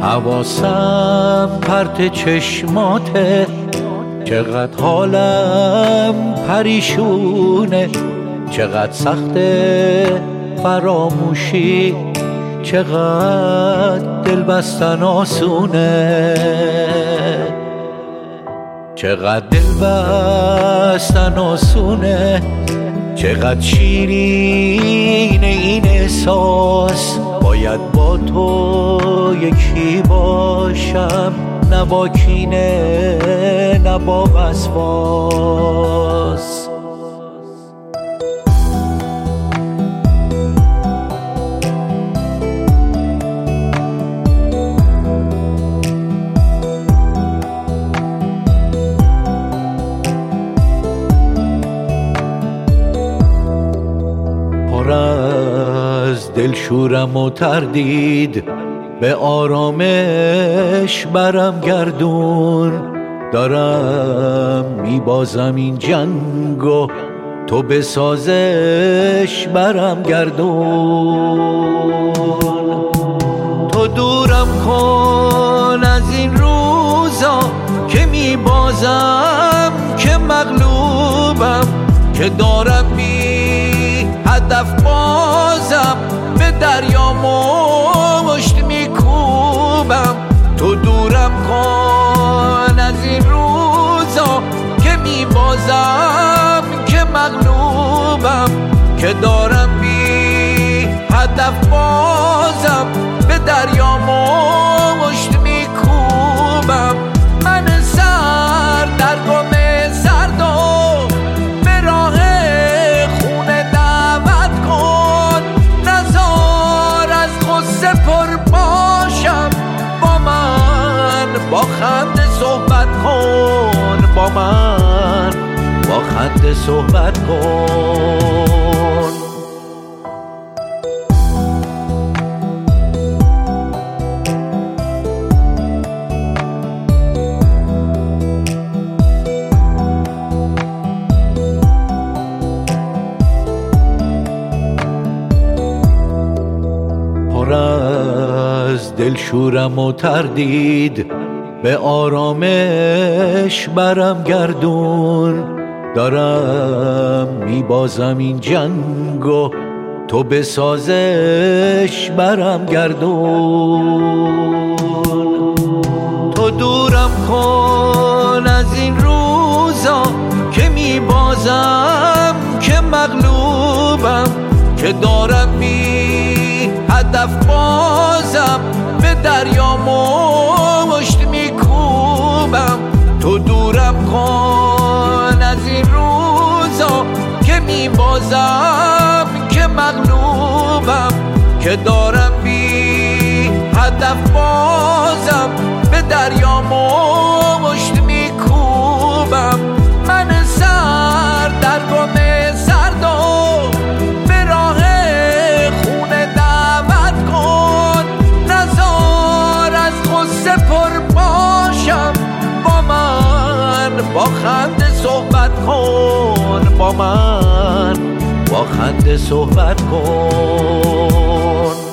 حواسم پرت چشماته، چقدر حالم پریشونه، چقدر سخته فراموشی، چقدر دل بستن آسونه، چقدر دل بستن آسونه، چقدر شیرین این احساس. باید با تو یکی باشم، نه با کینه نه با وسواس. پر از دلشورم و تردید، به آرامش برم گردون. دارم میبازم این جنگو، تو به سازش برم گردون. تو دورم کن از این روزا که میبازم، که مغلوبم، که دارم بی هدف بازم، به دریا مشت میکوبم. تو دورم کن از این روزا که میبازم، که مغلوبم، که دارم بی هدف بازم، به دریا مشت میکوبم. من سر در گم سردو به راه خونه دعوت کن، نزار از غصه پر باشم. با من با خنده صحبت کن، با من با خنده صحبت کن. پر از دلشورم و تردید، به آرامش برم گردون. دارم میبازم این جنگو، تو به سازش برم گردون. تو دورم کن از این روزا که میبازم، که مغلوبم، که دارم بی هدف بازم، به دریا مشت میکوبم. تو دورم کن از این روزا که میبازم، که مغلوبم، که دارم بی هدف بازم، به دریا مشت میکوبم. من سر در گم سردو به راه خونه دعوت کن، نزار از غصه پر باشم. با من با خنده صحبت کن، با من با خنده صحبت کن.